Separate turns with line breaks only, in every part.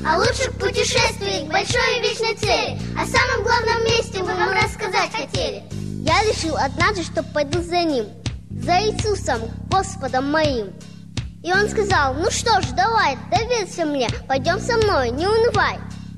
о лучших путешествиях к большой и вечной цели. О самом главном месте мы вам рассказать хотели.
Я решил однажды, что пойду за ним, за Иисусом, Господом моим. И он сказал: ну что ж, давай, доверься мне, пойдем со мной, не унывай.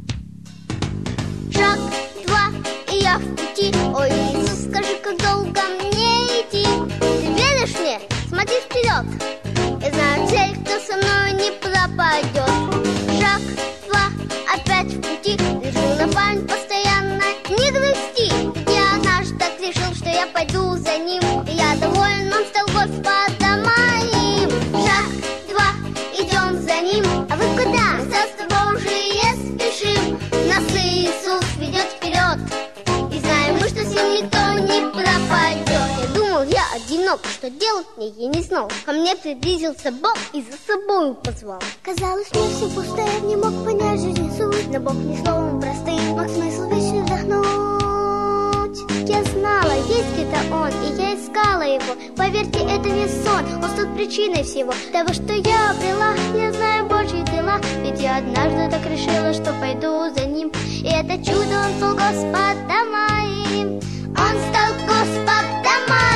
Шаг, два, и я в пути. Ой, Иисус, скажи, как долго мне идти? Ты веришь мне? Смотри вперед. Я знаю цель, кто со мной не пропадет. Шаг, два, опять в пути. Решил на память постоянно не грусти. Я однажды так решил, что я пойду за ним. И я доволен, он стал Господом моим. Шаг, два, идем за ним. А вы куда? Мы Царство Божие спешим. Нас Иисус ведет вперед. И знаем мы, что с ним никто не пропадет. Я думал, я одинок, что делать мне я не знал. Ко мне приблизился Бог и за собой позвал.
Казалось мне все пустое, не мог понять жизни суть. Но Бог не словом простым мог смысл вечный вдохнуть.
Я знала, есть где-то Он, и я искала Его. Поверьте, это не сон, Он стал причиной всего того, что я обрела. Я знаю Божьи дела, ведь я однажды так решила, что пойду за Ним. И это чудо Он стал Господом моим.
Он стал Господом моим.